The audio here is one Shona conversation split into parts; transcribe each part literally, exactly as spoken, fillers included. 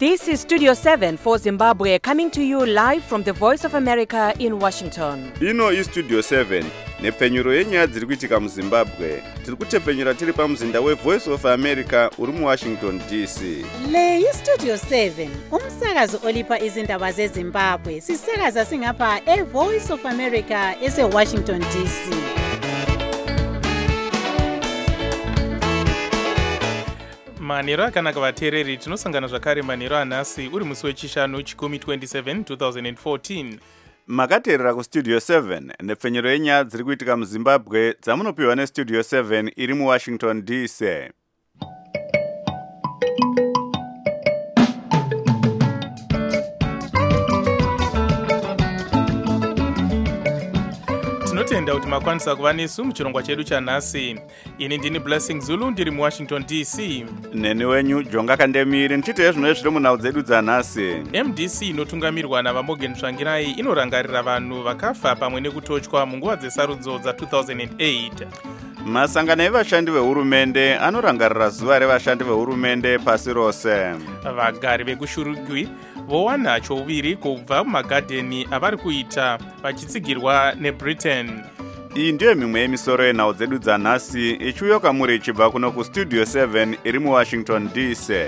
This is Studio seven for Zimbabwe, coming to you live from the Voice of America in Washington. Ino is Studio seven, nepfenyuro yenyaya dziri kuitika muZimbabwe. Tiri kutepfenyura tiri pamuzinda we Voice of America uri muWashington D C. Le yi Studio seven, umsakazo olipa izindaba zeZimbabwe. Sisakaza singapha e Voice of America ese Washington D C. Manero akanaka vateereri, tinosangana zvakare manero anhasi uri musi wechishanu chikumi twenty-seven twenty fourteen. Makateerera kuStudio seven, nepfenyuro yenyaya dziri kuitika muZimbabwe dzamunopiwa neStudio seven iri muWashington D C. Tinotenda kuti makwanisa kuva nesu muchirongwa chedu chanhasi. Ini ndini Blessing Zulu, ndiri muWashington D C. Neni wenyu Jonga Kandemiri, ndichiteyo zvimwe zviri munhau dzedu dzanhasi. M D C inotungamirwa naVamorgan Tsvangirai inorangarira vanhu vakafa pamwe nekutochwa munguva dzesarudzo dza two thousand eight. Masangano evashandi vehurumende anorangarira zuva revashandi vehurumende pasi rose. Vagari vekushurugwi vowana chouviri kubva mumagadheni avari kuita vachitsigirwa neBritain. Iyi ndiyo mimwe yemisoro yenhau dzedu dzanhasi ichiuya kamuri ichibva kuno kuStudio seven iri muWashington D C.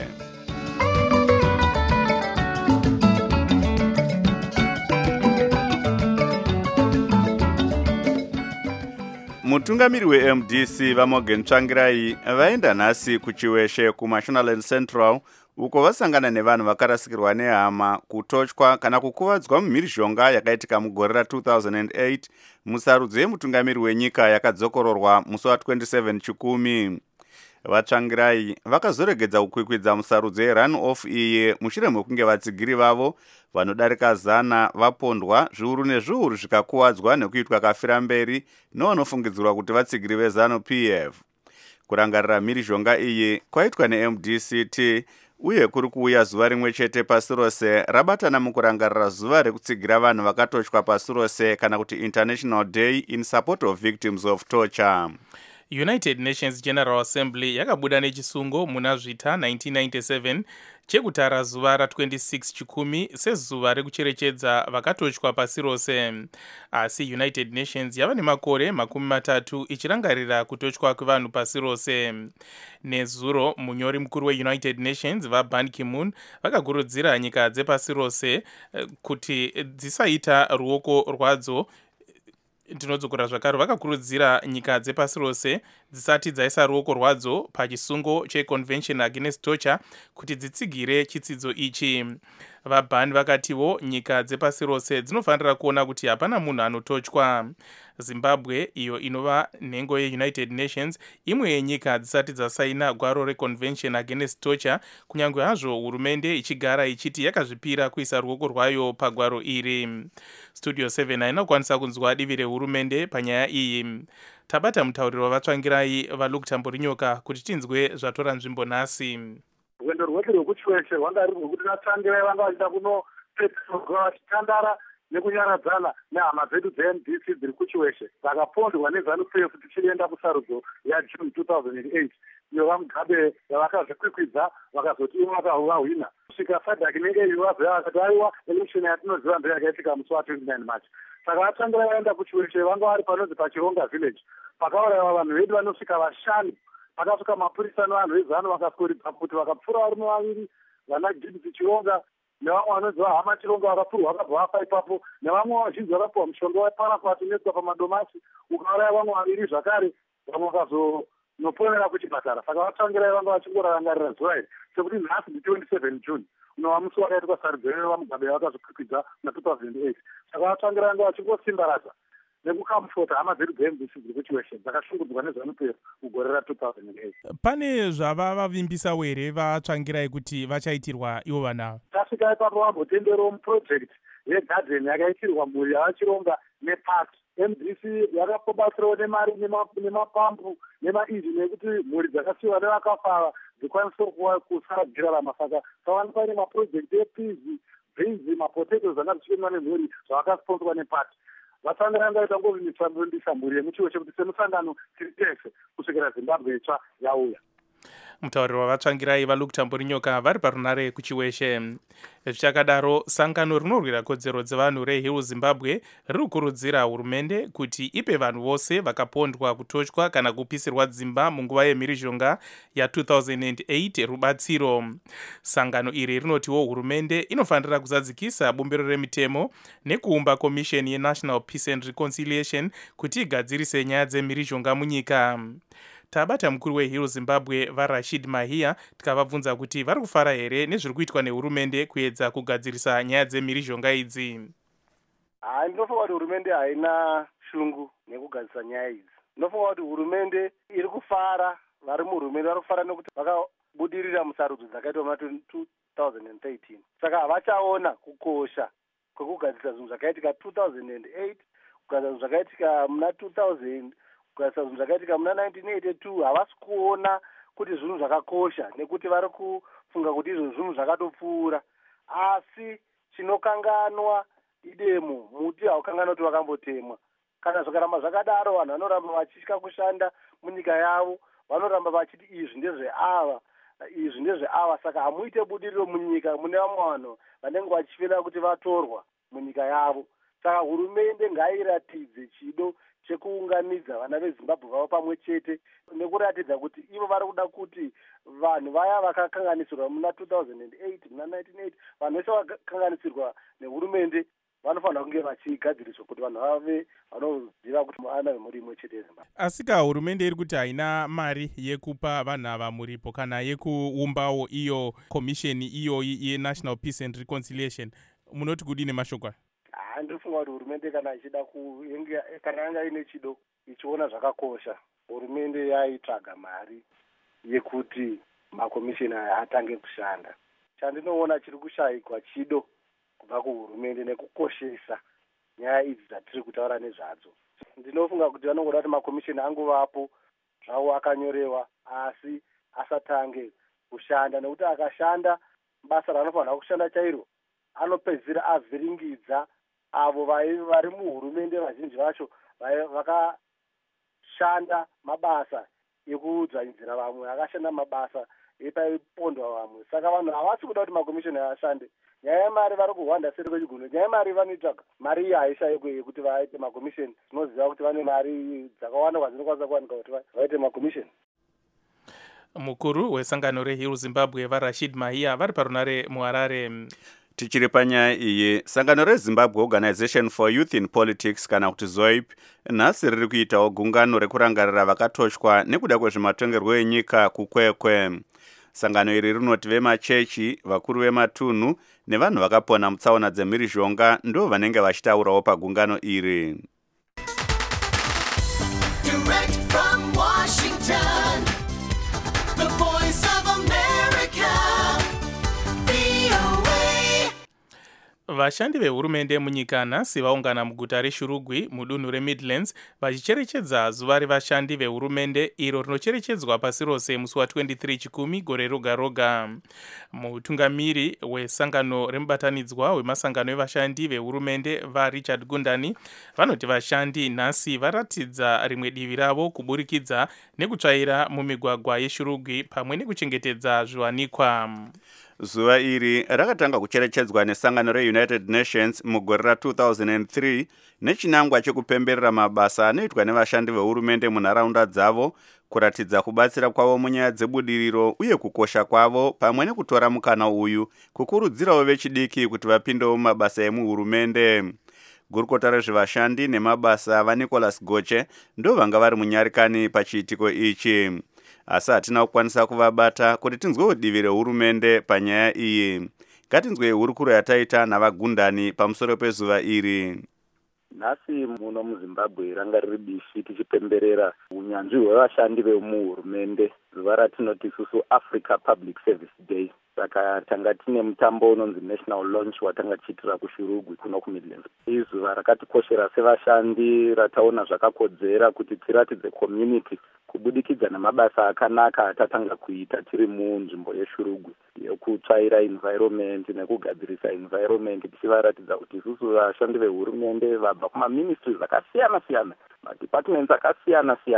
Mutungamiri we-M D C vaMorgan Tsvangirai vaenda nhasi kuchiweshe kuMashonaland Central uko vasangana nevanhu vakarasikirwa nehama, kutochwa kana kukuvadzwa mumhirizhonga yakaitika mugore ra two thousand eight musarudzo yemutungamiri wenyika yakadzokororwa musi wa twenty-seven chikumi. VaTsvangirai vakazoregedza kukwikwidza musarudzo yerun-off iyi mushure mekunge vatsigiri vavo vanodarika zana vapondwa, zviuru nezviuru zvikakuvadzwa nekuitwa kafira mberi nevanofungidzirwa kuti vatsigiri veZanu-P F. Kurangarira mhirizhonga iyi kwaitwa neM D C T uye kuri kuuya zuva rimwe chete pasi rose rabatana mukurangarira zuva rekutsigira vanhu vakatochwa pasi rose kana kuti International Day in Support of Victims of Torture. United Nations General Assembly yakabuda nechisungo muna zvita nineteen ninety-seven chekutara zuva ra twenty-six chikumi sezuva rekucherechedza vakatochwa pasi rose. Asi United Nations yava nemakore makumi matatu ichirangarira kutochwa kwevanhu pasi rose. Nezuro munyori mukuru weUnited Nations vaBan Ki-moon vakakurudzira nyika dzepasi rose kuti dzisaita ruoko rwadzo. Tinodzokera zvakare vakakurudzira nyika dzepasi rose dzisati dzaisa ruoko rwadzo pachisungo cheConvention Against Torture kuti dzitsigire chitsidzo ichi. VaBan vakatiwo nyika dzepasi rose dzinofanira kuona kuti hapana munhu anotochwa. Zimbabwe, iyo inova nhengo yeUnited Nations, imwe yenyika dzisati dzasaina gwaro reConvention Against Torture, kunyange hazvo hurumende ichigara ichiti yakazvipira kuisa ruoko rwayo pagwaro iri. Studio seven haina kukwanisa kunzwa divi rehurumende panyaya iyi. Tabata mutauriro wavaTsvangirai vaLukutamburinyoka kuti tinzwe zvatora nzvimbo nhasi. Rwendo rwese rwekuchiweshe rwanga ruri rwekuti vaTsvangirai vanga vachida kunopedziswa vachitandara nekunyaradzana nehama dzedu dzeM D C dziri kuchiweshe dzakapondwa neZanu-P F tichienda kusarudzo yaJune two thousand eight iyo vaMugabe yavakazvikwikwidza vakazoti ivo vakavahwina kusvika SADC nenge iyo vabva vakati aiwa election yatinoziva ndo yakaitika musi wa twenty-nine March. Saka vaTsvangirai vaenda kuchiweshe vanga vari panonzi paChironga village pakaurayiwa vanhu vedu vanosvika vashanu. Pakasvika mapurisa nevanhu veZanu vakaskoribva kuti vakapfura varume vaviri vana Gibbs Chironga nevamwe vanoziva hama Chironga vakapfurwa vakabva vafa ipapo, nevamwe vazhinji vakapiwa mushonga weParacort unoiswa pamadomasi ukauraya vamwe vaviri zvakare, vamwe vakazonoponera kuchipatara. Saka vaTsvangirai vanga vachingorangarira zuva iri sekuti nhasi ndi twenty-seven June unova musi wakaitwa sarudzo yevaMugabe vakazokwikwidza na two thousand eight. Saka vaTsvangirai vanga vachingosimbaradza nekukamufota hama dzedu dzeM D C dziri kuchiweshe dzakashungudzwa neZanu-P F mugore ra two thousand eight. Pane zvava vavimbisa were vaTsvangirai kuti vachaitirwa ivo vanhu? Tasvika ipapo vambotenderawo muproject yegarden yakaitirwa mhuri yavaChironga nePark. M D C yakapobatsirawo nemari nemapampu nemainjini ekuti mhuri dzakasiyiwa nevakafa dzikwanise kusaradzirarama. Saka pawanikwa nemaprojekti epizi, beans, mapotatoes anga zvichiendwa nemhuri zvavakasponswa nePark. vaTsvangirai vaita ngovimbisa mhuri yemuchiweshe kuti semusangano tiri tese kusvikira Zimbabwe itsva yauya. mutauriri wavatsvangirai valukutamburinyoka vari parunare kuchiweshe. Zvichakadaro, sangano rinorwira kodzero dzevanhu reHill Zimbabwe riri kukurudzira hurumende kuti ipe vanhu vose vakapondwa, kutochwa kana kupisirwa dzimba munguva yemhirizhonga ya two thousand eight rubatsiro. Sangano iri rinotiwo hurumende inofanira kuzadzikisa bumbiro remitemo nekuumba komisheni yeNational Peace and Reconciliation kuti igadzirise nyaya dzemhirizhonga munyika. Tabata mukuru weHill Zimbabwe vaRashid Mahia tikavabvunza kuti vari kufara here nezviri kuitwa nehurumende kuedza kugadzirisa nyaya dzemhirizhonga idzi. Hai, ndinofunga kuti hurumende haina shungu nekugadzirisa nyaya idzi. Ndinofunga kuti hurumende iri kufara, vari muhurumende vari kufara nekuti vakabudirira musarudzo dzakaitwa muna two thousand thirteen. Saka havachaona kukosha kwekugadzirisa zvinhu zvakaitika two thousand eight, kugadzirisa zvinhu zvakaitika muna two thousand, kugadzirisa zvinhu zvakaitika muna nineteen eighty-two. Havasi kuona kuti zvinhu zvakakosha nekuti vari kufunga kuti izvo zvinhu zvakatopfuura. Asi chinokanganwa idemo, muti haukanganwa kuti wakambotemwa. Kana zvakaramba zvakadaro, vanhu vanoramba vachitya kushanda munyika yavo, vanoramba vachiti izvi ndezveava, izvi ndezveava. Saka hamuite budiriro munyika mune vamwe vanhu vanenge vachifira kuti vatorwa munyika yavo. Saka hurumende ngairatidze chido chekuunganidza vana veZimbabwe vavo pamwe chete nekuratidza kuti ivo vari kuda kuti vanhu vaya vakakanganisirwa muna two thousand eight, muna nineteen eighty, vanhu vese vakakanganisirwa nehurumende vanofanira kunge vachigadziriswa kuti vanhu vave vanoziva kuti vana vemhuri imwe chete yeZimbabwe. Asi ka hurumende iri kuti haina mari yekupa vanhu ava muripo kana yekuumbawo iyo komisheni iyoyi yeNational Peace and Reconciliation, munoti kudini mashoko? Ndinofunga kuti hurumende kana ichida kuenga, kana yanga ine chido ichiona zvakakosha, hurumende yaitsvaga mari yekuti makomisheni aya atange kushanda. Chandinoona chiri kushayikwa chido kubva kuhurumende nekukoshesa nyaya idzi dzatiri kutaura nezvadzo. Ndinofunga kuti vanongoda kuti makomisheni angovapo zvawo akanyorewa asi asatange kushanda, nekuti akashanda basa raanofanira kushanda chairo anopedzisira avhiringidza avo vari muhurumende vazhinji vacho vakashanda mabasa ekudzvanyidzira vamwe, akashanda mabasa epaipondwa vamwe. Saka vanhu havasi kuda kuti makomishoni ashande. Nyaya yemari vari kuhwanda seri kwechigunda. Nyaya yemari vanoitsvaga mari iyi haishayikwe yekuti vaite makomishoni. Tinoziva kuti vane mari dzakawanda kwadzinokwanisa kuwanika kuti vaite makomishoni. Mukuru wesangano reHill Zimbabwe vaRashid Mahia vari parunare muHarare. Tichiri panyaya iyi, sangano reZimbabwe Organization for Youth in Politics kana kuti ZOIP nhasi riri kuitawo gungano rekurangarira vakatochwa nekuda kwezvematongerwo enyika kukwekwe. Sangano iri rinoti vemachechi, vakuru vematunhu nevanhu vakapona mutsaona dzemhirizhonga ndo vanenge vachitaurawo pagungano iri. Direct from Washington, the Voice of America, V O A. Vashandi vehurumende munyika nhasi vaungana muguta reShurugwi mudunhu reMidlands vachicherechedza zuva revashandi vehurumende iro rinocherechedzwa pasi rose musi wa-twenty-three chikumi gore roga roga. Mutungamiri wesangano remubatanidzwa wemasangano evashandi vehurumende vaRichard Gundani vanoti vashandi nhasi varatidza rimwe divi ravo kuburikidza nekutsvaira mumigwagwa yeShurugwi pamwe nekuchengetedza zviwanikwa. Zuva iri rakatanga kucherechedzwa nesangano reUnited Nations mugore ra-two thousand three nechinangwa chekupemberera mabasa anoitwa nevashandi vehurumende munharaunda dzavo, kuratidza kubatsira kwavo munyaya dzebudiriro uye kukosha kwavo, pamwe nekutora mukana uyu kukurudzirawo vechidiki kuti vapindewo mumabasa emuhurumende. Gurukota rezvevashandi nemabasa vaNicholas Goche ndo vanga vari munyarikani pachiitiko ichi. Asi hatina kukwanisa kuvabata kuti tinzwewo divi rehurumende panyaya iyi. Ngatinzwe hurukuro yataita navaGundani pamusoro pezuva iri. Nhasi muno muZimbabwe ranga riri bishi tichipemberera unyanzvi hwevashandi vemuhurumende, zuva ratinoti isusu Africa Public Service Day. Saka tanga tine mutambo unonzi National Launch watanga tichiitira kuShurugwi kuno kuMidlands. Izuva rakatikoshera sevashandi, rataona zvakakodzera kuti tiratidze community kubudikidza nemabasa akanaka atatanga kuita tiri munzvimbo yeShurugwi yekutsvaira environment nekugadzirisa environment, tichivaratidza kuti isusu vashandi vehurumende vabva kumaministries akasiyana siyana, madepartments akasiyana siyana,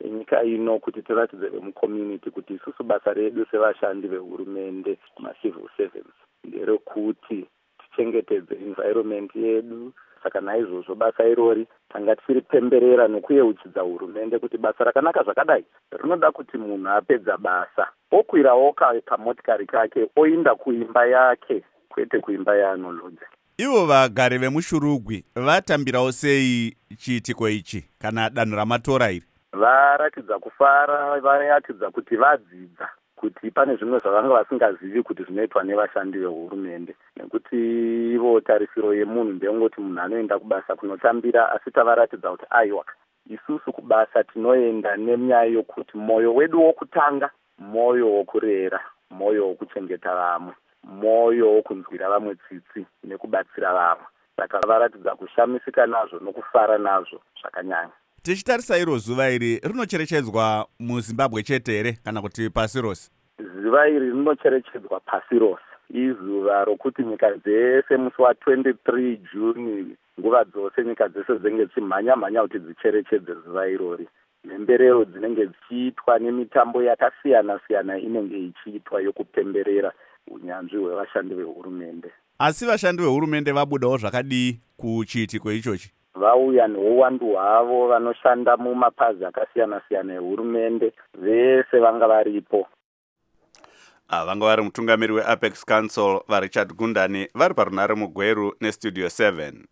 enyika ino kuti tiratidze vemucommunity kuti isusu basa redu sevashandi vehurumende macivil servants nderekuti tichengetedze environment yedu. Saka naizvozvo basa irori tanga tichiripemberera nokuyeuchidza hurumende kuti basa rakanaka zvakadai rinoda kuti munhu apedza basa okwira oka pamotikari kake oinda kuimba yake kwete kuimba yaanolodza. Ivo vagari vemushurugwi vatambirawo sei chiitiko ichi kana danho ramatora iri? Varatidza kufara, varatidza kuti vadzidza kuti pane zvimwe zvavanga vasingazivi kuti zvinoitwa nevashandi vehurumende, nekuti ivo tarisiro yemunhu ndeyongoti munhu anoenda kubasa kunotambira, asi tavaratidza kuti aiwa isusu kubasa tinoenda nenyaya yokuti mwoyo wedu wokutanga mwoyo wokurera, mwoyo wokuchengeta vamwe, mwoyo wokunzwira vamwe tsitsi nekubatsira vamwe. Saka varatidza kushamisika nazvo nokufara nazvo zvakanyanya. Tichitarisa iro zuva iri rinocherechedzwa muZimbabwe chete here kana kuti pasi rose? Zuva iri rinocherechedzwa pasi rose. Izuva rokuti nyika dzese musi wa twenty-three June nguva dzose nyika dzese dzinenge dzichimhanya mhanya kuti dzicherechedze zuva irori. Mhemberero dzinenge dzichiitwa nemitambo yakasiyana siyana inenge ichiitwa yokupemberera unyanzvi hwevashandi vehurumende. Asi vashandi vehurumende vabudawo zvakadii kuchiitiko ichochi? Vauya neuwandu hwavo, vanoshanda mumapazi akasiyana siyana ehurumende, vese vanga varipo. Ah, vanga vari mutungamiri weApex Council vaRichard Gundani vari parunare mugweru nestudio seven.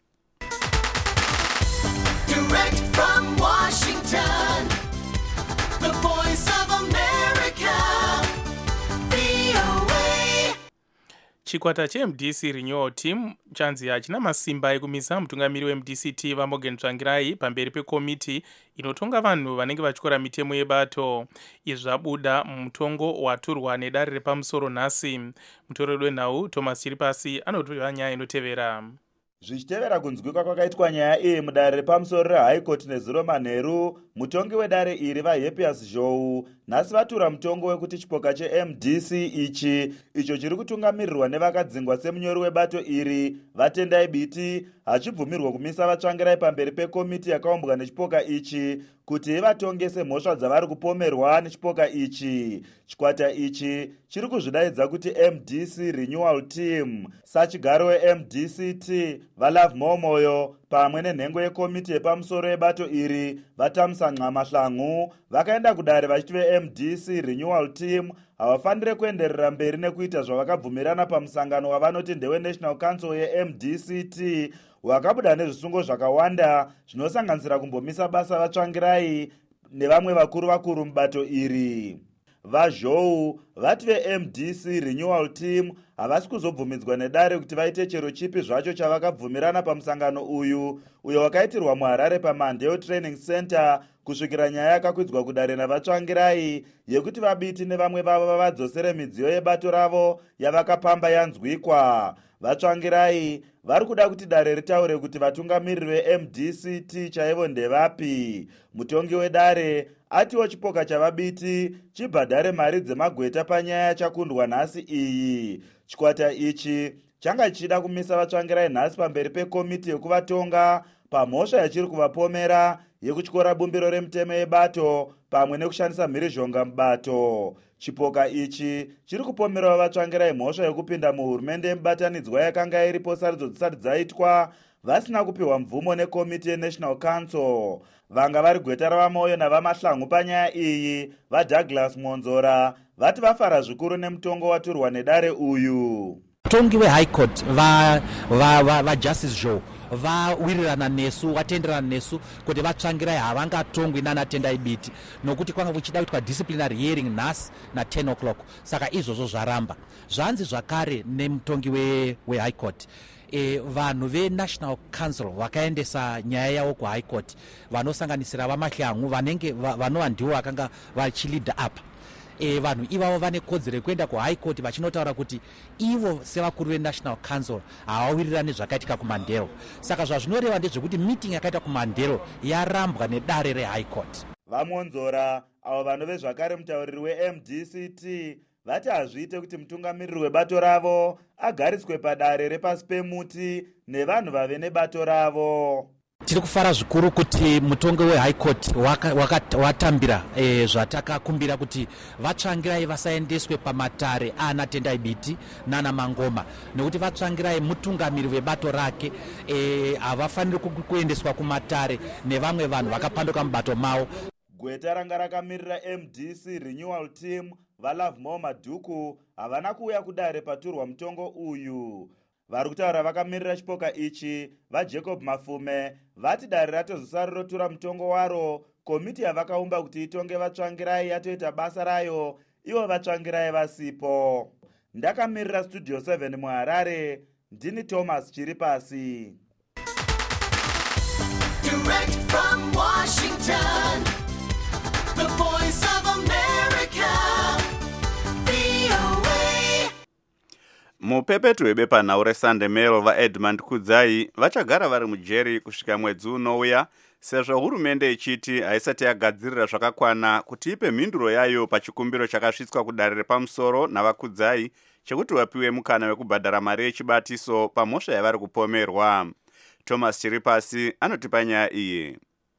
Direct from Washington, the voice of America, V O A. Chikwata cheM D C Renewal Team chanzi hachina masimba ekumisa mutungamiri weM D C T Vamogen Tsvangirai pamberi pekomiti inotonga vanhu vanenge vachikora mitemo yebato. Izvi zvabuda mumutongo waturwa nedare repamusoro nhasi. Mutoreri wenhau Thomas Chiripasi anotora nyaya inotevera. Zvichitevera kunzwika kwakaitwa nyaya iyi mudare repamusoro reHigh Court nezuro manheru, mutongi wedare iri vaHappiest Zhou nhasi vatura mutongo wekuti chipoka cheM D C ichi icho chiri kutungamirirwa nevakadzingwa semunyori webato iri vaTendai Biti hachibvumirwa kumisa vatsvangirai pamberi pekomiti yakaumbwa nechipoka ichi kuti ivatongese mhosva dzavari kupomerwa nechipoka ichi. Chikwata ichi chiri kuzvidaidza kuti M D C Renewal Team. Sachigaro weM D C T vaLove Momoyo pamwe nenhengo yekomiti yepamusoro yebato iri vaTamsa Nxamahlangu vakaenda kudare vachiti veM D C Renewal Team havafanire kuenderera mberi nekuita zvavakabvumirana pamusangano wavanoti ndeweNational Council yeM D C T wakabuda nezvisungo zvakawanda zvinosanganisira kumbomisa basa vatsvangirai nevamwe vakuru vakuru mubato iri. VaZhou vati veM D C Renewal Team havasi kuzobvumidzwa nedare kuti vaite chero chipi zvacho chavakabvumirana pamusangano uyu uyo wakaitirwa muHarare paMandeo Training Center kusvikira nyaya yakakwidzwa kudare navatsvangirai yekuti vabiti nevamwe vavo vavadzosere midziyo yebato ravo yavakapamba yanzwikwa. Vatsvangirai vari kuda kuti dare ritaure kuti vatungamiriri veM D C T chaivo ndevapi. Mutongi wedare atiwo chipoka chavabiti chibhadhare mari dzemagweta panyaya chakundwa nhasi iyi. Chikwata ichi changa chichida kumisa vatsvangirai nhasi pamberi pekomiti yekuvatonga pamhosva yachiri kuvapomera yekutyora bumbiro remutemo yebato pamwe nekushandisa mhirizhonga mubato. Chipoka ichi chiri kupomerawo vatsvangirai mhosva yekupinda muhurumende yemubatanidzwa yakanga iripo sarudzo dzisati dzaitwa vasina kupiwa mvumo nekomiti yeNational Council. Vanga vari gweta ravamoyo navaMahlangu panyaya iyi vaDouglas Monzora vati vafara zvikuru nemutongo waturwa nedare uyu. Mutongi weHigh Court va va va, va Justice Zhou vawirirana nesu vatenderana nesu kuti vatsvangirai havangatongwi nanaTendai Biti nokuti kwanga kuchida kuitwa disciplinary hearing nhasi na ten o'clock. Saka izvozvo zvaramba. Zvanzi zvakare nemutongi we weHigh Court. E, vanhu veNational Council vakaendesa nyaya yavo kuHigh Court vanosanganisira vaMahlangu vanenge vanova ndivo vakanga vachilidha apa. E, vanhu ivavo vane kodzero yekuenda kuHigh Court vachinotaura kuti ivo sevakuru veNational Council havawirirani zvakaitika kuMandelo. Saka zvazvinoreva ndezvekuti meeting yakaita kuMandelo yarambwa nedare reHigh Court. VaMonzora avo vanove zvakare mutauriri weM D C T vati hazviite kuti mutungamiriri webato ravo agariswe padare repasi pemuti nevanhu vave nebato ravo. tiri kufara zvikuru kuti mutongi wehigh court watambira e, zvatakakumbira kuti vatsvangirai vasaendeswe pamatare ana Tendai Biti nana Mangoma, nekuti vatsvangirai mutungamiri webato rake havafaniri e, kuendeswa kumatare nevamwe vanhu vakapanduka mubato mavo. Gweta ranga rakamirira M D C Renewal Team vaLove More Madhuku havana kuuya kudare paturwa mutongo uyu. Vari kutaura vakamirira chipoka ichi vaJacob Mafume vati dare ratozosara rotura mutongo waro, komiti yavakaumba kuti itonge vatsvangirai yatoita basa rayo, ivo vatsvangirai vasipo. Ndakamirira Studio seven muHarare, ndini Thomas Chiripasi. Direct from Washington, the voice of America, V O A. Mupepetu webepanhau reSunday Mail vaEdmund Kudzai vachagara vari mujeri kusvika mwedzi unouya, sezvo hurumende ichiti haisati yagadzirira zvakakwana kuti ipe mhinduro yayo pachikumbiro chakasvitswa kudare repamusoro navaKudzai chekuti vapiwe mukana wekubhadhara mari yechibatiso pamhosva yavari kupomerwa. Thomas Chiripasi anotipa nyaya iyi.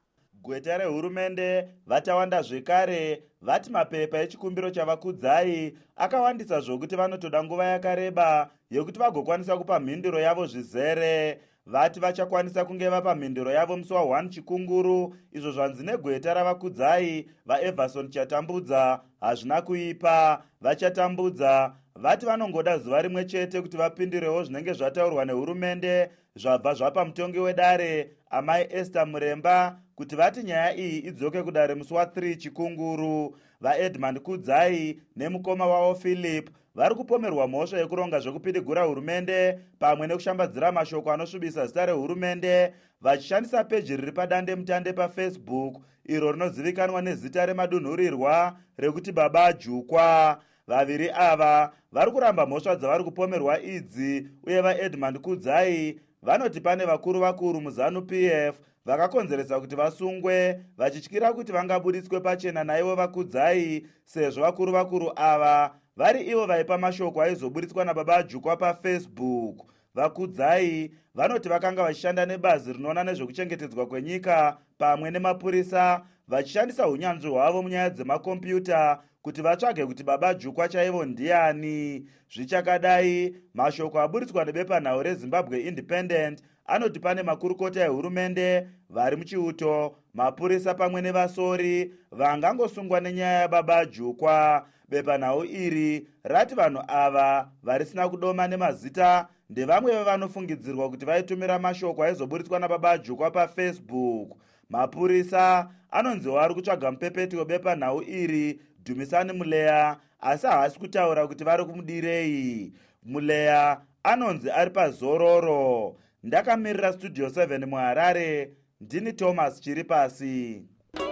Gweta rehurumende vatawanda zvekare vati mapepa echikumbiro chavaKudzai akawandisa zvokuti vanotoda nguva yakareba yekuti vagokwanisa kupa mhinduro yavo zvizere. Vati vachakwanisa kunge vapa mhinduro yavo musi wa one Chikunguru, izvo zvanzi negweta ravaKudzai vaEverson Chatambudza hazvina kuipa, vachatambudza. Vati vanongoda zuva rimwe chete kuti vapindirewo zvinenge zvataurwa nehurumende zvabva zvapa mutongi wedare amai Esther Muremba kuti vati nyaya iyi idzoke kudare musi wa three Chikunguru. VaEdmund Kudzai nemukoma wavo Philip vari kupomerwa mhosva yekuronga zvekupidigura hurumende pamwe nekushambadzira mashoko anosvibisa zita rehurumende vachishandisa peji riri padande mutande paFacebook iro rinozivikanwa nezita remadunhurirwa rekuti Baba Ajukwa. Vaviri ava vari kuramba mhosva dzavari kupomerwa idzi, uye vaEdmund Kudzai vanoti pane vakuru vakuru muZanu P F vakakonzeresa kuti vasungwe vachityira kuti vangabuditswe pachena naivo vaKudzai, sezvo vakuru vakuru ava vari ivo vaipa mashoko aizobuditswa naBaba Ajukwa paFacebook. VaKudzai vanoti vakanga vachishanda nebazi rinoona nezvekuchengetedzwa kwenyika pamwe nemapurisa vachishandisa unyanzvi hwavo munyaya dzemakombiyuta kuti vatsvage kuti Baba Ajukwa chaivo ndiani. Zvichakadai, mashoko abuditswa nebepanhau reZimbabwe Independent anoti pane makurukota ehurumende vari muchiuto, mapurisa pamwe nevasori vangangosungwa nenyaya yaBaba Ajukwa. Bepanhau iri rati vanhu ava varisina kudoma nemazita ndevamwe vevanofungidzirwa kuti vaitumira mashoko aizobuditswa naBaba Ajukwa paFacebook. Mapurisa anonziwo ari kutsvaga mupepeti webepanhau iri, Dumisani Muleya, asi haasi kutaura kuti vari kumudirei. Muleya anonzi ari pazororo. Ndakamirira Studio seven muHarare, ndini Thomas Chiripasi.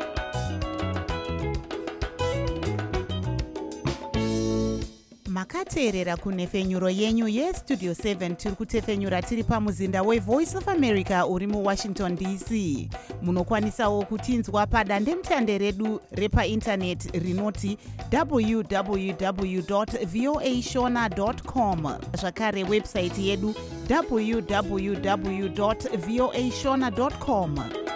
Makateerera kunhefenyuro yenyu yeStudio seven tiri kutefenyura tiri pamuzinda weVoice of America uri muWashington D C. Munokwanisawo kutinzwa padandemutande redu repaindaneti rinoti w w w dot voa shona dot com, zvakare website yedu w w w dot voa shona dot com.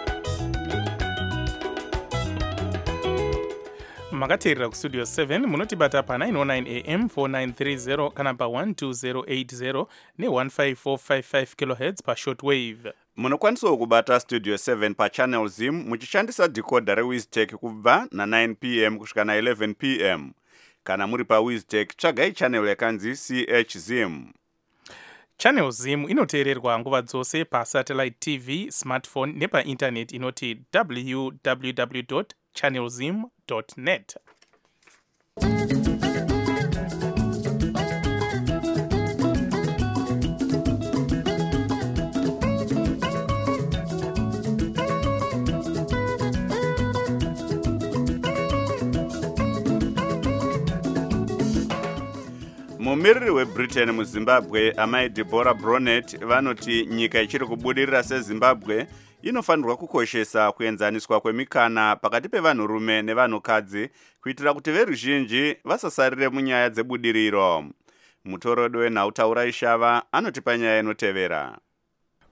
makateerera kustudio seven munotibata pa nine oh nine a m four nine three zero kana pa one two zero eight zero ne one five four five five kilohertz pashortwave. Munokwanisawo kubata Studio seven pachannel Zim muchishandisa decoder reWizTech kubva na nine p m kusvika na eleven p m. Kana muri paWizTech tsvagai channel yakanzi C H Zim. Channel Zim inoteererwa nguva dzose pasatellite T V, smartphone nepainternet inoti w w w dot channel zim dot net. Mumiriri weBritain muZimbabwe amai Deborah Bronet vanoti nyika ichiri kubudirira seZimbabwe inofanirwa kukoshesa kuenzaniswa kwemikana pakati pevanhurume nevanhukadzi kuitira kuti veruzhinji vasasarire munyaya dzebudiriro. Mutorodo wenhau Taura Ishava anotipa nyaya inotevera.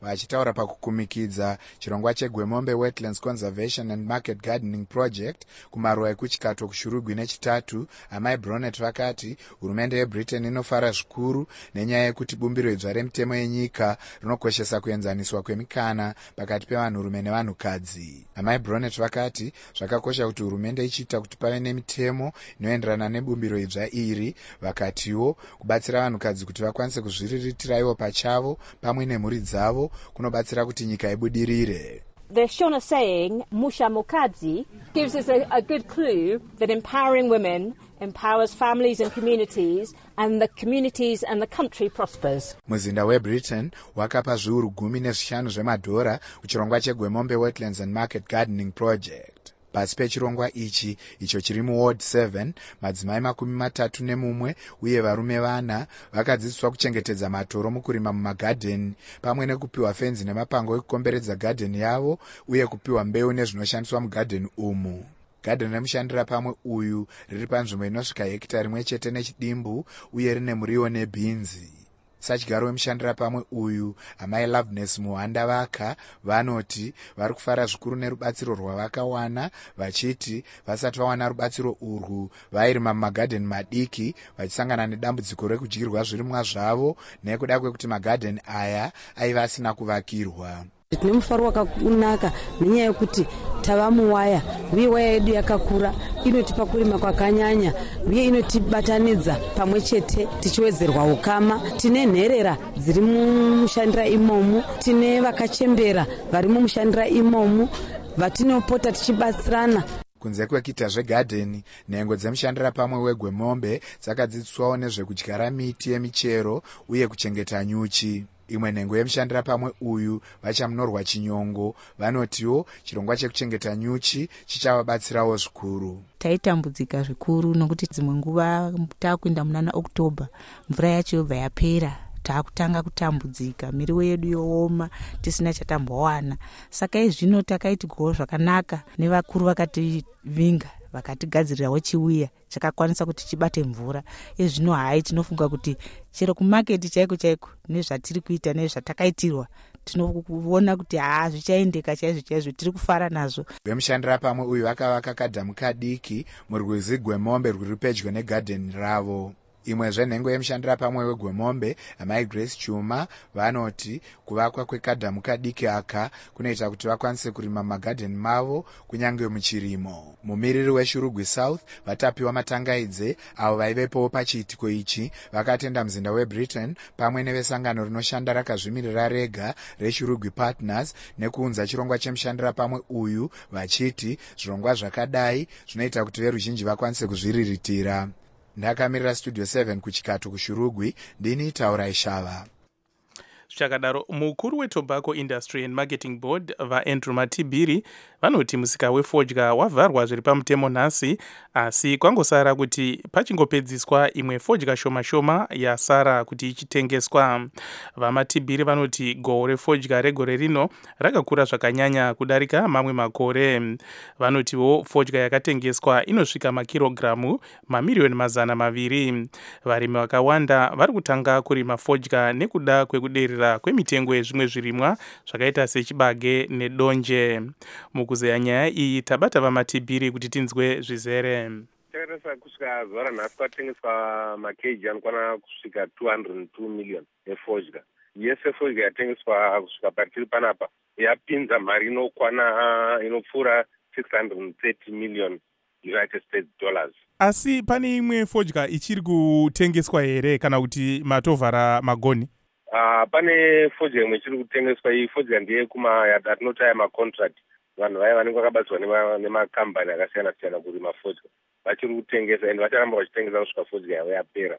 vachitaura pakukumikidza chirongwa chegwemombe Wetlands Conservation and Market Gardening Project kumaruwa ekuchikato kushurugwi nechitatu, amai Bronet vakati hurumende yeBritain inofara zvikuru nenyaya yekuti bumbiro idzva remutemo yenyika rinokoshesa kuenzaniswa kwemikana pakati pevanhurume nevanhukadzi. Amai Bronet vakati zvakakosha kuti hurumende ichiita kuti pave nemitemo inoenderana nebumbiro idzva iri, vakatiwo kubatsira vanhukadzi kuti vakwanise kuzviriritira ivo pachavo pamwe nemhuri dzavo kunobatsira kuti nyika ibudirire. The Shona saying, Musha Mukadzi, gives us a, a good clue that empowering women empowers families and communities, and the communities and the country prospers. Muzinda weBritain wakapa zviuru gumi nezvishanu zvemadhora kuchirongwa chegwemombe Wetlands and Market Gardening Project. Pasi pechirongwa ichi, icho chiri muward seven, madzimai makumi matatu nemumwe uye varume vana vakadzidziswa kuchengetedza matoro mukurima mumagadheni, pamwe nekupiwa fenzi nemapango ekukomberedza gadheni yavo uye kupiwa mbeu nezvinoshandiswa mugadheni umu. Gadheni remushandira pamwe uyu riri panzvimbo inosvika hekitari rimwe chete nechidimbu uye rine muriwo nebhinzi. Sachigaro wemushandira pamwe uyu, amai Loveness Muhanda vaka, vanoti vari kufara zvikuru nerubatsiro rwavakawana, vachiti vasati vawana rubatsiro urwu vairima mumagadheni madiki vachisangana nedambudziko rekudyirwa zvirimwa zvavo nekuda kwekuti magadheni aya aiva asina kuvakirwa. Tine mufaro wakanaka nenyaya yekuti tava muwaya, uye waya yedu yakakura inotipa kurima kwakanyanya uye inotibatanidza pamwe chete tichiwedzerwa ukama. Tine nherera dziri mumushandira imomu, tine vakachembera vari mumushandira imomu vatinopota tichibatsirana. Kunze kwekuita zvegadheni, nhengo dzemushandira pamwe wegwemombe dzakadzidziswawo nezvekudyara miti yemichero uye kuchengeta nyuchi. Imwe nhengo yemushandira pamwe uyu, vachamunorwa Chinyongo, vanotiwo chirongwa chekuchengeta nyuchi chichavabatsirawo zvikuru. Taitambudzika zvikuru nokuti dzimwe nguva takuenda munana Oktoba mvura yacho yobva yapera, taakutanga kutambudzika, miriwo yedu yooma tisina chatambowana. Saka izvino takaitwawo zvakanaka nevakuru vakativinga vakatigadzirirawo chiuya chakakwanisa kuti chibate mvura. Izvino hai tinofunga kuti chero kumaketi chaiko chaiko nezvatiri kuita nezvatakaitirwa tinoona kuti haa zvichaendeka chaizvo chaizvo, tiri kufara nazvo. Vemushandira pamwe uyu vakavaka kadhamu kadiki murwizi Gwemombe rwuri pedyo negadheni ravo. Imwe zvenhengo yemushandira pamwe wegwemombe, amai Grace Chuma, vanoti kuvakwa kwekadhamu kadiki aka kunoita kuti vakwanise kurima magadheni mavo kunyange muchirimo. Mumiriri weShurugwi South vatapiwa matangaidze avo vaivepowo pachiitiko ichi vakatenda muzinda weBritain pamwe nevesangano rinoshanda rakazvimirira rega reShurugwi Partners nekuunza chirongwa chemushandira pamwe uyu, vachiti zvirongwa zvakadai zvinoita kuti veruzhinji vakwanise kuzviriritira. Ndakamirira Studio seven kuchikato kuShurugwi, ndini Taurai Shava. Zvichakadaro, mukuru weTobacco Industry and Marketing Board vaAndrew Matibiri vanoti musika wefodya wavharwa zviri pamutemo nhasi, asi kwangosara kuti pachingopedziswa imwe fodya shoma shoma yasara kuti ichitengeswa. VaMatibiri vanoti gohwo refodya regore rino rakakura zvakanyanya kudarika mamwe makore. Vanotiwo fodya yakatengeswa inosvika makirogiramu mamiliyoni mazana maviri. Varimi vakawanda vari kutanga kurima fodya nekuda kwekuderera kwemitengo yezvimwe zvirimwa zvakaita sechibage nedonje. Mukuzeya nyaya iyi tabata vaMatibiri kuti tinzwe zvizere. Takarasa kusvika zuva ranhasi kwatengeswa makeji anokwana kusvika two hundred two million efodya. Yese fodya yatengeswa kusvika patiri panapa yapinza mari inokwana inopfuura six hundred thirty million United States dollars. Asi pane imwe fodya ichiri kutengeswa here kana kuti matovhara magoni? Uh, pane fodya imwe ichiri kutengeswa. Iyi fodya ndeye kuma yatinotaya macontract, vanhu vaya vanenge vakabatsirwa nemakambani akasiyana siyana kurima fodya vachiri kutengesa, ende vacharamba vachitengesa kusvika fodya yavo yapera.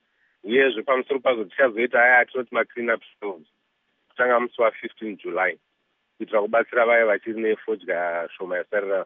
Uyezve pamusoro pazvo tichazoita aya atinoti maclean up sales kutanga musi wa-fifteen July kuitira kubatsira vaya vachiri nefodya shoma yasarira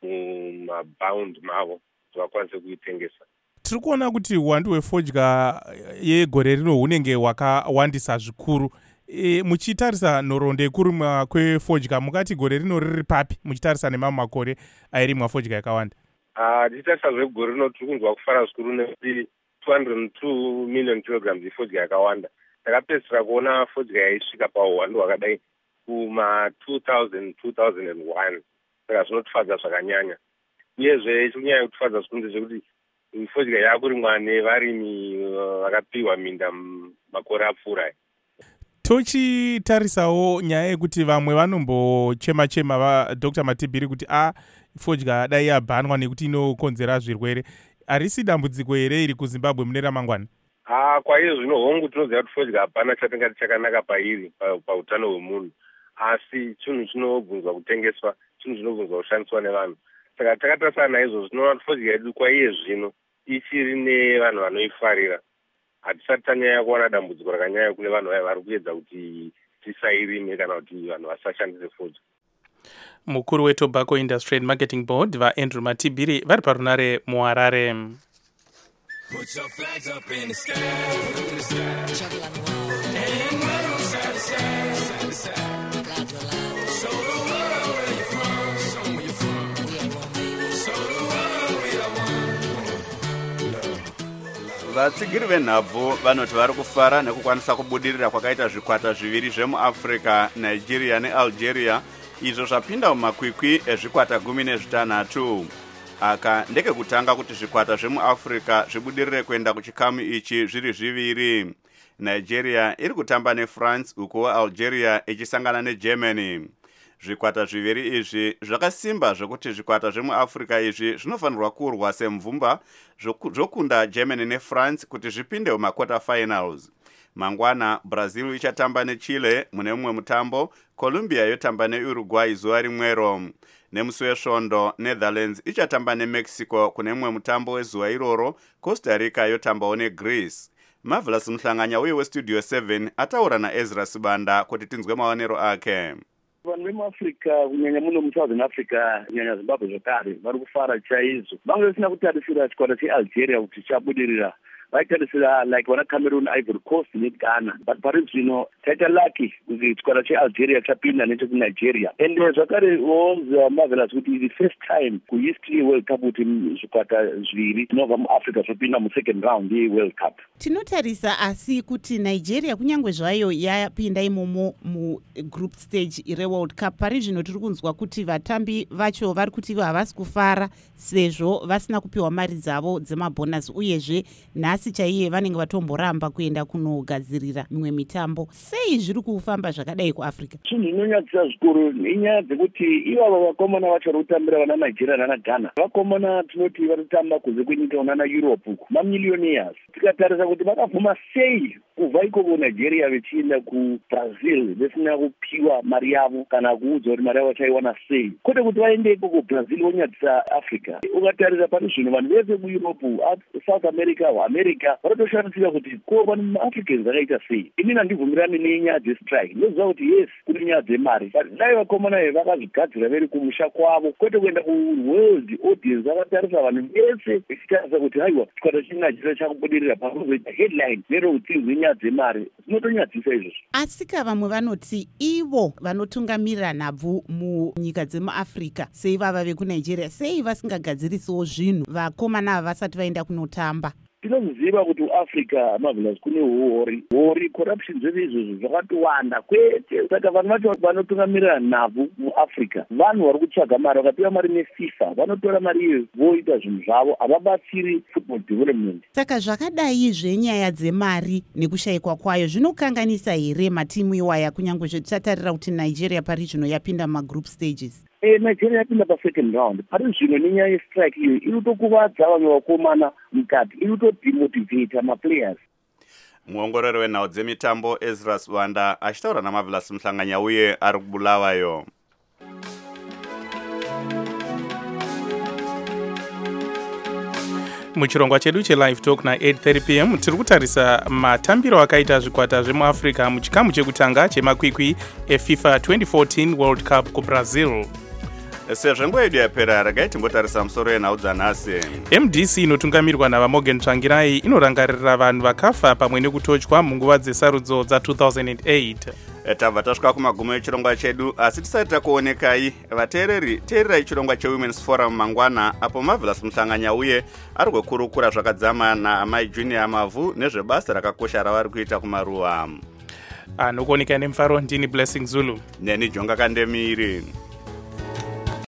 mumabound mavo kuti vakwanise kuitengesa. Tiri kuona kuti uwandu hwefodya yegore rino hunenge hwakawandisa zvikuru. E, muchitarisa nhoroondo yekurimwa kwefodya mukati gore rino riri papi muchitarisa nemamwe makore airimwa fodya yakawanda? Ah, tichitarisa zvegore rino tiri kunzwa kufara zvikuru nekuti two hundred two million kilograms ifodya yakawanda. takapedzisira kuona fodya yaisvika pauwandu hwakadai kuma two thousand two thousand one. Saka zvinotifadza zvakanyanya. Uyezve chinyaya yekutifadza zvikuru ndezvekuti fodya yakurimwa nevarimi vakapiwa minda makore apfuura. Tochitarisawo nyaya yekuti vamwe vanombochema chema vaDr Matibiri kuti a fodya dai yabhanwa nekuti inokonzera zvirwere. Harisi dambudziko here iri kuZimbabwe mune ramangwana? Ah, kwa hiyo zvino hongu tinoziva kuti fodya hapana chatingati chakanaka pairi pautano hwemunhu, asi chinhu chinobvunzwa kutengeswa, chinhu chinobvunzwa kushandiswa nevanhu. Saka takatarisa naizvo zvinoona kuti fodya yedu kwa iye zvino ichiri nevanhu vanoifarira. Hatisati tanyanya kuona dambudziko rakanyanya kune vanhu vaya vari kuedza kuti tisairime kana kuti vanhu vasashandise fodya. Mukuru weTobacco Industry and Marketing Board vaAndrew Matibiri vari parunare muHarare. Put your flags up in the sky, in the sky. Juggle on the wall. And wave them side to side, side to side. Flags are loud. Show the world where you're from, show them where you're from. We are one, baby. Show the world we are one. Vatsigiri venhabvu vanoti vari kufara nekukwanisa kubudirira kwakaita zvikwata zviviri zvemuAfrica, Nigeria neAlgeria, izvo zvapinda mumakwikwi ezvikwata gumi nezvitanhatu. Aka ndeke kutanga kuti zvikwata zvemuAfrica zvibudirire kuenda kuchikamu ichi zviri zviviri. Nigeria iri kutamba neFrance uko Algeria ichisangana neGermany. Zvikwata zviviri izvi zvakasimba zvokuti zvikwata zvemuAfrica izvi zvinofanirwa kurwa semvumba zvokunda Germany neFrance kuti zvipinde mumaquarter finals. Mangwana Brazil ichatamba neChile mune mumwe mutambo, Colombia yotamba neUruguay zuva rimwero. Nemusi wesvondo Netherlands ichatamba neMexico kune mumwe mutambo wezuva iroro, Costa Rica yotambawo neGreece. Marvelous Mhlanganya uye weStudio seven ataura naEzra Sibanda kuti tinzwe maonero ake. Vanhu vemuAfrica kunyanya muno muSouthern Africa kunyanya Zimbabwe zvakare vari kufara chaizvo. Vamwe vasina kutarisira chikwata cheAlgeria kuti chabudirira. Vaitarisira like vana Cameroon, Ivory Coast neGhana. But pari zvino taita lucky kuti chikwata cheAlgeria chapinda nechekuNigeria. Ende zvakare wonza Marvelous kuti the first time kuhistory World Cup kuti zvikwata zviviri zvinobva muAfrica zvopinda musecond round yeWorld Cup. Tinotarisa asi kuti Nigeria kunyangwe zvayo yapinda imomo mugroup stage ireWorld Cup, pari zvino tiri kunzwa kuti vatambi vacho vari kuti havasi kufara sezvo vasina kupiwa mari dzavo dzemabonus, uyezve nhasi chaiye vanenge vatomboramba kuenda kunogadzirira mimwe mitambo. Sei zviri kufamba zvakadai kuAfrica? Chinhu chinonyadzisa zvikuru inyaya dzekuti ivavo vakomana vacho vari kutambira vana Nigeria nana Ghana, vakomana tinoti vari kutamba kunze kwenyika kunana Europe uku mamillionaires. Tikatarisa kuti vakabvuma sei kubva ikoko Nigeria vechienda kuBrazil vesina kupiwa mari yavo kana kuudzwa kuti mari yavo chaiwana sei, kwete kuti vaende ikoko Brazil vonyadzisa Africa. Ukatarisa pari zvino vanhu vese kuEurope, South America, America varotoshandisira kuti ko vanhu muAfricans vakaita sei. Ini handibvumirani nenyaya dzestrike. Ndoziva kuti yes kune nyaya dzemari, but dai vakomana vakazvigadzira veri kumusha kwavo kwete kuenda kuworld audience vakatarisa vanhu vese vechitarisa kuti haiwa chikwata cheNigeria chakubudirira pakuzoita headline nerutivi rwenyaya dzemari. Zvinotonyadzisa izvozvo. Asika vamwe vanoti ivo vanotungamirira nhabvu munyika dzemuAfrica sei vava vekuNigeria sei vasingagadzirisiwo zvinhu vakomana ava vasati vaenda kunotamba. Tinoziva kuti uAfrica Marvelous kune huori hori corruption zvese izvozvo zvakatowanda kwete. Saka vanhu vacho vanotungamirira nhabvu muAfrica vanhu vari kutsvaga mari, vakapiwa mari neFIFA vanotora mari iyo voita zvinhu zvavo, havabatsiri football development. Saka zvakadai zvenyaya dzemari nekushayikwa kwayo zvinokanganisa here matimu iwaya kunyangwe zvetisatarira kuti Nigeria pari zvino yapinda mumagroup stages? Eh, Nigeria yapinda pasecond round. Pari zvino nenyaya yestrike iyo inotokuvadza vamwe vakomana mukati, inotodemotivata maplayers. Muongorori wenhau dzemitambo Ezra Sibanda achitaura naMarvelous Mhlanganya uye ari kubulawayo. Muchirongwa chedu chelive talk na eight thirty p m tiri kutarisa matambiro akaita zvikwata zvemuAfrica muchikamu chekutanga chemakwikwi eFIFA twenty fourteen World Cup kuBrazil. Sezvo nguva yedu yapera regai timbotarisa musoro wenhau dzanhasi. M D C inotungamirwa naVamorgan Tsvangirai inorangarira vanhu vakafa pamwe nekutochwa munguva dzesarudzo dza two thousand eight. tabva tasvika kumagumo echirongwa chedu, asi tisati takuonekai vateereri, teererai chirongwa chewomen's forum mangwana, apo Marvelous Muhlanganya uye ari kukurukura zvakadzama naamai Junior Mavhu nezvebasa rakakosha ravari kuita kumaruwa. Anokuoneka nemufaro ndini Blessing Zulu. Neni Jonga Kandemiri.